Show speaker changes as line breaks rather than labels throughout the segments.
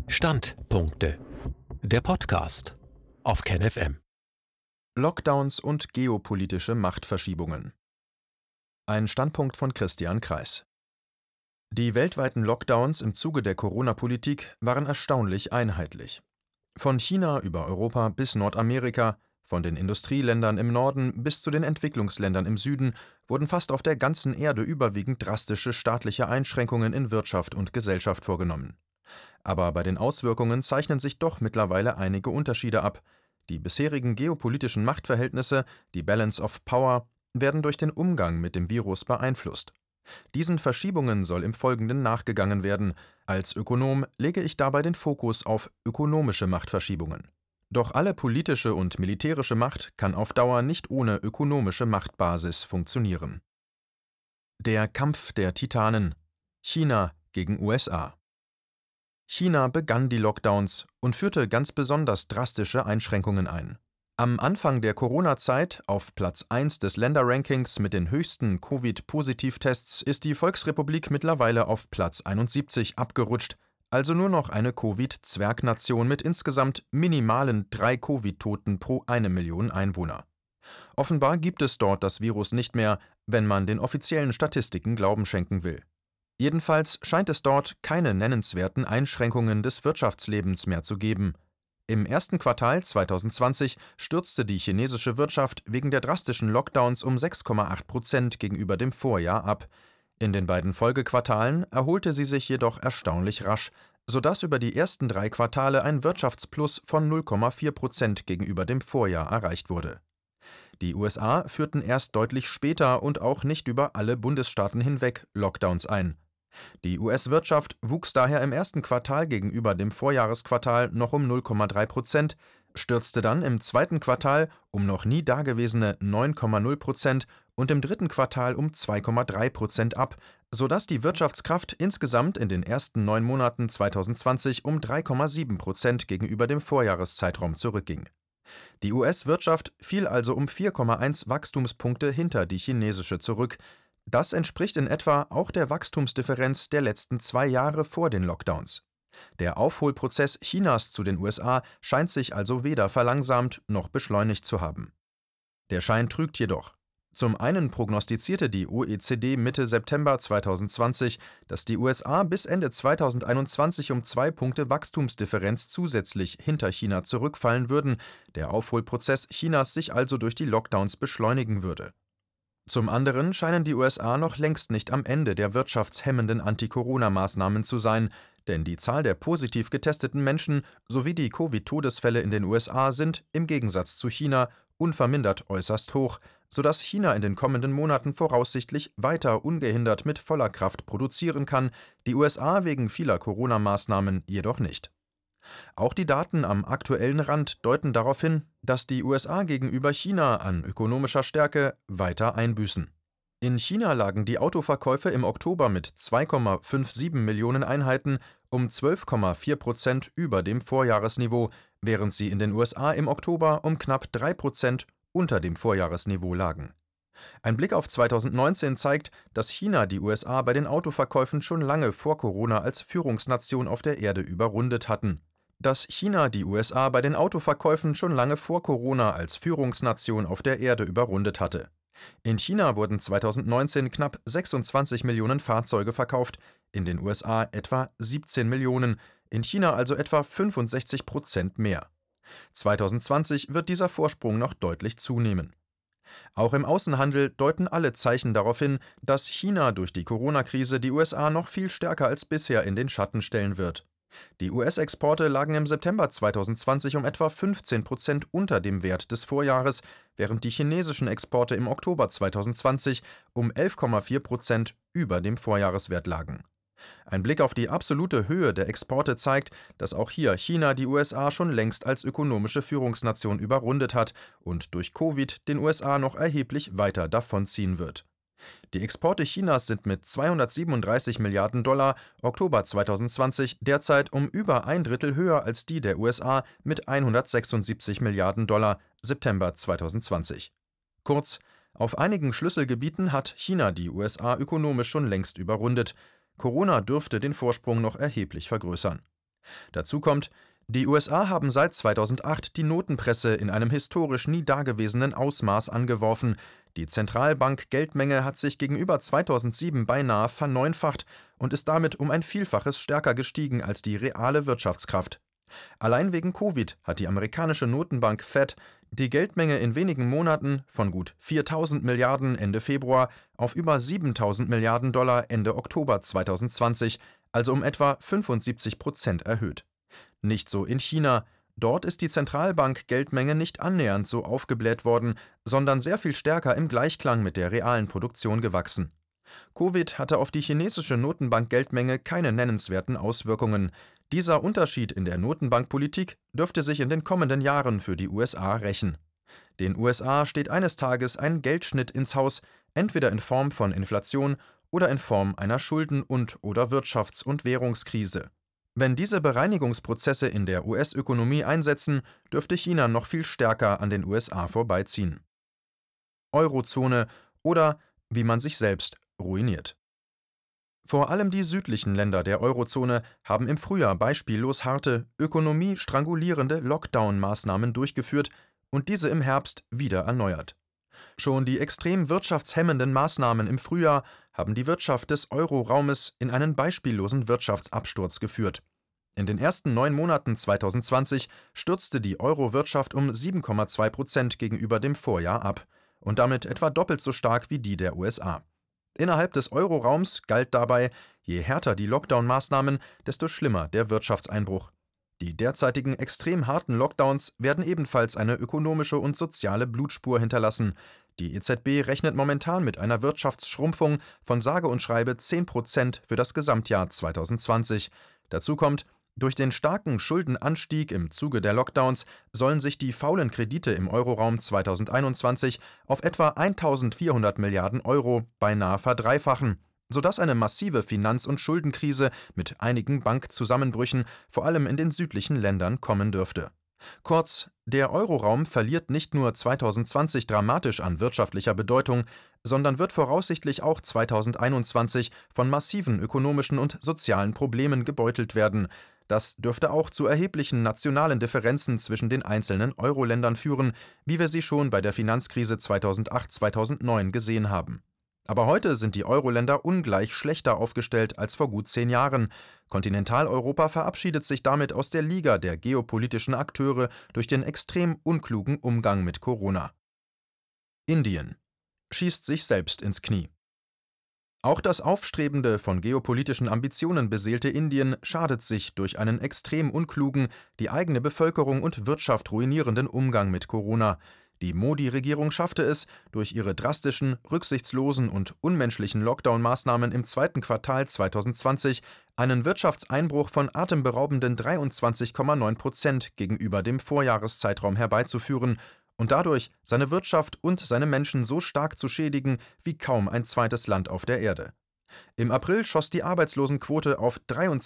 Standpunkte. Der Podcast auf KenFM.
Lockdowns und geopolitische Machtverschiebungen. Ein Standpunkt von Christian Kreis. Die weltweiten Lockdowns im Zuge der Corona-Politik waren erstaunlich einheitlich. Von China über Europa bis Nordamerika, von den Industrieländern im Norden bis zu den Entwicklungsländern im Süden wurden fast auf der ganzen Erde überwiegend drastische staatliche Einschränkungen in Wirtschaft und Gesellschaft vorgenommen. Aber bei den Auswirkungen zeichnen sich doch mittlerweile einige Unterschiede ab. Die bisherigen geopolitischen Machtverhältnisse, die Balance of Power, werden durch den Umgang mit dem Virus beeinflusst. Diesen Verschiebungen soll im Folgenden nachgegangen werden. Als Ökonom lege ich dabei den Fokus auf ökonomische Machtverschiebungen. Doch alle politische und militärische Macht kann auf Dauer nicht ohne ökonomische Machtbasis funktionieren. Der Kampf der Titanen. China gegen USA. China begann die Lockdowns und führte ganz besonders drastische Einschränkungen ein. Am Anfang der Corona-Zeit, auf Platz 1 des Länderrankings mit den höchsten Covid-Positivtests, ist die Volksrepublik mittlerweile auf Platz 71 abgerutscht, also nur noch eine Covid-Zwergnation mit insgesamt minimalen 3 Covid-Toten pro 1 Million Einwohner. Offenbar gibt es dort das Virus nicht mehr, wenn man den offiziellen Statistiken Glauben schenken will. Jedenfalls scheint es dort keine nennenswerten Einschränkungen des Wirtschaftslebens mehr zu geben. Im ersten Quartal 2020 stürzte die chinesische Wirtschaft wegen der drastischen Lockdowns um 6,8% gegenüber dem Vorjahr ab. In den beiden Folgequartalen erholte sie sich jedoch erstaunlich rasch, sodass über die ersten 3 Quartale ein Wirtschaftsplus von 0,4% gegenüber dem Vorjahr erreicht wurde. Die USA führten erst deutlich später und auch nicht über alle Bundesstaaten hinweg Lockdowns ein. Die US-Wirtschaft wuchs daher im ersten Quartal gegenüber dem Vorjahresquartal noch um 0,3%, stürzte dann im zweiten Quartal um noch nie dagewesene 9,0% und im dritten Quartal um 2,3% ab, sodass die Wirtschaftskraft insgesamt in den ersten 9 Monaten 2020 um 3,7% gegenüber dem Vorjahreszeitraum zurückging. Die US-Wirtschaft fiel also um 4,1 Wachstumspunkte hinter die chinesische zurück. Das entspricht in etwa auch der Wachstumsdifferenz der letzten 2 Jahre vor den Lockdowns. Der Aufholprozess Chinas zu den USA scheint sich also weder verlangsamt noch beschleunigt zu haben. Der Schein trügt jedoch. Zum einen prognostizierte die OECD Mitte September 2020, dass die USA bis Ende 2021 um 2 Punkte Wachstumsdifferenz zusätzlich hinter China zurückfallen würden, der Aufholprozess Chinas sich also durch die Lockdowns beschleunigen würde. Zum anderen scheinen die USA noch längst nicht am Ende der wirtschaftshemmenden Anti-Corona-Maßnahmen zu sein, denn die Zahl der positiv getesteten Menschen sowie die Covid-Todesfälle in den USA sind, im Gegensatz zu China, unvermindert äußerst hoch, sodass China in den kommenden Monaten voraussichtlich weiter ungehindert mit voller Kraft produzieren kann, die USA wegen vieler Corona-Maßnahmen jedoch nicht. Auch die Daten am aktuellen Rand deuten darauf hin, dass die USA gegenüber China an ökonomischer Stärke weiter einbüßen. In China lagen die Autoverkäufe im Oktober mit 2,57 Millionen Einheiten um 12,4% über dem Vorjahresniveau, während sie in den USA im Oktober um knapp 3% unter dem Vorjahresniveau lagen. Ein Blick auf 2019 zeigt, dass China die USA bei den Autoverkäufen schon lange vor Corona als Führungsnation auf der Erde überrundet hatten. Dass China die USA bei den Autoverkäufen schon lange vor Corona als Führungsnation auf der Erde überrundet hatte. In China wurden 2019 knapp 26 Millionen Fahrzeuge verkauft, in den USA etwa 17 Millionen, in China also etwa 65% mehr. 2020 wird dieser Vorsprung noch deutlich zunehmen. Auch im Außenhandel deuten alle Zeichen darauf hin, dass China durch die Corona-Krise die USA noch viel stärker als bisher in den Schatten stellen wird. Die US-Exporte lagen im September 2020 um etwa 15% unter dem Wert des Vorjahres, während die chinesischen Exporte im Oktober 2020 um 11,4% über dem Vorjahreswert lagen. Ein Blick auf die absolute Höhe der Exporte zeigt, dass auch hier China die USA schon längst als ökonomische Führungsnation überrundet hat und durch Covid den USA noch erheblich weiter davonziehen wird. Die Exporte Chinas sind mit 237 Milliarden Dollar Oktober 2020 derzeit um über ein Drittel höher als die der USA mit 176 Milliarden Dollar September 2020. Kurz, auf einigen Schlüsselgebieten hat China die USA ökonomisch schon längst überrundet. Corona dürfte den Vorsprung noch erheblich vergrößern. Dazu kommt, die USA haben seit 2008 die Notenpresse in einem historisch nie dagewesenen Ausmaß angeworfen. Die Zentralbank-Geldmenge hat sich gegenüber 2007 beinahe verneunfacht und ist damit um ein Vielfaches stärker gestiegen als die reale Wirtschaftskraft. Allein wegen Covid hat die amerikanische Notenbank Fed die Geldmenge in wenigen Monaten von gut 4.000 Milliarden Ende Februar auf über 7.000 Milliarden Dollar Ende Oktober 2020, also um etwa 75% erhöht. Nicht so in China. Dort ist die Zentralbank-Geldmenge nicht annähernd so aufgebläht worden, sondern sehr viel stärker im Gleichklang mit der realen Produktion gewachsen. Covid hatte auf die chinesische Notenbank-Geldmenge keine nennenswerten Auswirkungen. Dieser Unterschied in der Notenbankpolitik dürfte sich in den kommenden Jahren für die USA rächen. Den USA steht eines Tages ein Geldschnitt ins Haus, entweder in Form von Inflation oder in Form einer Schulden- und/oder Wirtschafts- und Währungskrise. Wenn diese Bereinigungsprozesse in der US-Ökonomie einsetzen, dürfte China noch viel stärker an den USA vorbeiziehen. Eurozone oder wie man sich selbst ruiniert. Vor allem die südlichen Länder der Eurozone haben im Frühjahr beispiellos harte, ökonomiestrangulierende Lockdown-Maßnahmen durchgeführt und diese im Herbst wieder erneuert. Schon die extrem wirtschaftshemmenden Maßnahmen im Frühjahr haben die Wirtschaft des Euro-Raumes in einen beispiellosen Wirtschaftsabsturz geführt. In den ersten 9 Monaten 2020 stürzte die Euro-Wirtschaft um 7,2% gegenüber dem Vorjahr ab und damit etwa doppelt so stark wie die der USA. Innerhalb des Euro-Raums galt dabei, je härter die Lockdown-Maßnahmen, desto schlimmer der Wirtschaftseinbruch. Die derzeitigen extrem harten Lockdowns werden ebenfalls eine ökonomische und soziale Blutspur hinterlassen. Die EZB rechnet momentan mit einer Wirtschaftsschrumpfung von sage und schreibe 10% für das Gesamtjahr 2020. Dazu kommt, durch den starken Schuldenanstieg im Zuge der Lockdowns sollen sich die faulen Kredite im Euroraum 2021 auf etwa 1.400 Milliarden Euro beinahe verdreifachen, sodass eine massive Finanz- und Schuldenkrise mit einigen Bankzusammenbrüchen vor allem in den südlichen Ländern kommen dürfte. Kurz, der Euroraum verliert nicht nur 2020 dramatisch an wirtschaftlicher Bedeutung, sondern wird voraussichtlich auch 2021 von massiven ökonomischen und sozialen Problemen gebeutelt werden. Das dürfte auch zu erheblichen nationalen Differenzen zwischen den einzelnen Euro-Ländern führen, wie wir sie schon bei der Finanzkrise 2008/2009 gesehen haben. Aber heute sind die Euro-Länder ungleich schlechter aufgestellt als vor gut 10 Jahren. Kontinentaleuropa verabschiedet sich damit aus der Liga der geopolitischen Akteure durch den extrem unklugen Umgang mit Corona. Indien schießt sich selbst ins Knie. Auch das aufstrebende, von geopolitischen Ambitionen beseelte Indien schadet sich durch einen extrem unklugen, die eigene Bevölkerung und Wirtschaft ruinierenden Umgang mit Corona. Die Modi-Regierung schaffte es, durch ihre drastischen, rücksichtslosen und unmenschlichen Lockdown-Maßnahmen im zweiten Quartal 2020 einen Wirtschaftseinbruch von atemberaubenden 23,9% gegenüber dem Vorjahreszeitraum herbeizuführen und dadurch seine Wirtschaft und seine Menschen so stark zu schädigen wie kaum ein zweites Land auf der Erde. Im April schoss die Arbeitslosenquote auf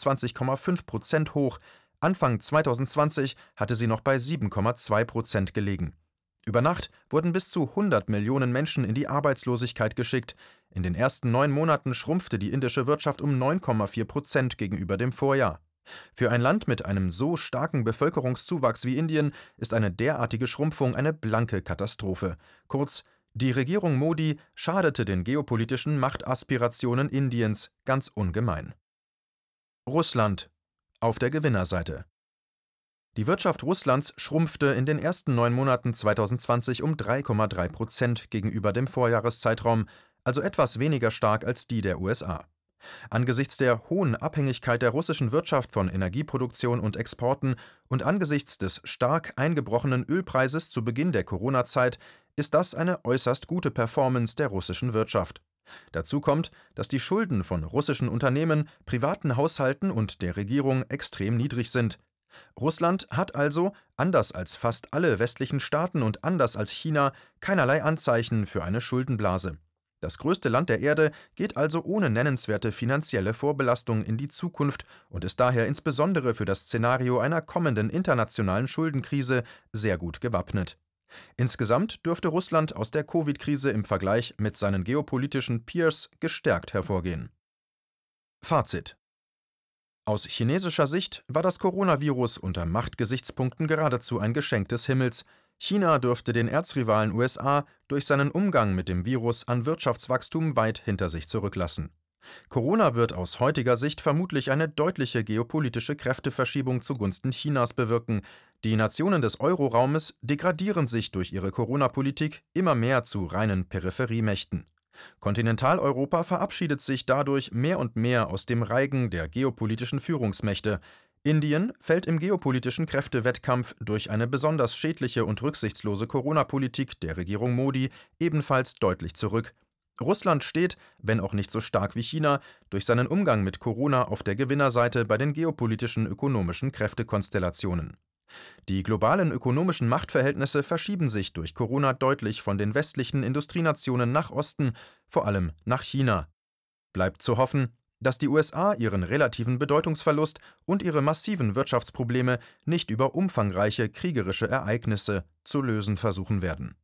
23,5% hoch, Anfang 2020 hatte sie noch bei 7,2% gelegen. Über Nacht wurden bis zu 100 Millionen Menschen in die Arbeitslosigkeit geschickt. In den ersten 9 Monaten schrumpfte die indische Wirtschaft um 9,4% gegenüber dem Vorjahr. Für ein Land mit einem so starken Bevölkerungszuwachs wie Indien ist eine derartige Schrumpfung eine blanke Katastrophe. Kurz, die Regierung Modi schadete den geopolitischen Machtaspirationen Indiens ganz ungemein. Russland auf der Gewinnerseite. Die Wirtschaft Russlands schrumpfte in den ersten 9 Monaten 2020 um 3,3% gegenüber dem Vorjahreszeitraum, also etwas weniger stark als die der USA. Angesichts der hohen Abhängigkeit der russischen Wirtschaft von Energieproduktion und Exporten und angesichts des stark eingebrochenen Ölpreises zu Beginn der Corona-Zeit ist das eine äußerst gute Performance der russischen Wirtschaft. Dazu kommt, dass die Schulden von russischen Unternehmen, privaten Haushalten und der Regierung extrem niedrig sind. Russland hat also, anders als fast alle westlichen Staaten und anders als China, keinerlei Anzeichen für eine Schuldenblase. Das größte Land der Erde geht also ohne nennenswerte finanzielle Vorbelastung in die Zukunft und ist daher insbesondere für das Szenario einer kommenden internationalen Schuldenkrise sehr gut gewappnet. Insgesamt dürfte Russland aus der Covid-Krise im Vergleich mit seinen geopolitischen Peers gestärkt hervorgehen. Fazit: Aus chinesischer Sicht war das Coronavirus unter Machtgesichtspunkten geradezu ein Geschenk des Himmels. China dürfte den Erzrivalen USA durch seinen Umgang mit dem Virus an Wirtschaftswachstum weit hinter sich zurücklassen. Corona wird aus heutiger Sicht vermutlich eine deutliche geopolitische Kräfteverschiebung zugunsten Chinas bewirken. Die Nationen des Euroraumes degradieren sich durch ihre Corona-Politik immer mehr zu reinen Peripheriemächten. Kontinentaleuropa verabschiedet sich dadurch mehr und mehr aus dem Reigen der geopolitischen Führungsmächte. Indien fällt im geopolitischen Kräftewettkampf durch eine besonders schädliche und rücksichtslose Corona-Politik der Regierung Modi ebenfalls deutlich zurück. Russland steht, wenn auch nicht so stark wie China, durch seinen Umgang mit Corona auf der Gewinnerseite bei den geopolitischen ökonomischen Kräftekonstellationen. Die globalen ökonomischen Machtverhältnisse verschieben sich durch Corona deutlich von den westlichen Industrienationen nach Osten, vor allem nach China. Bleibt zu hoffen, dass die USA ihren relativen Bedeutungsverlust und ihre massiven Wirtschaftsprobleme nicht über umfangreiche kriegerische Ereignisse zu lösen versuchen werden.